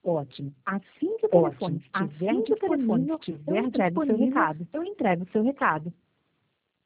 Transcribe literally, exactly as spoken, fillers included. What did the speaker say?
Ótimo. Assim que o Ótimo. telefone estiver Assim que o telefone disponível, estiver eu entrego o seu disponível, recado. eu entrego o seu recado.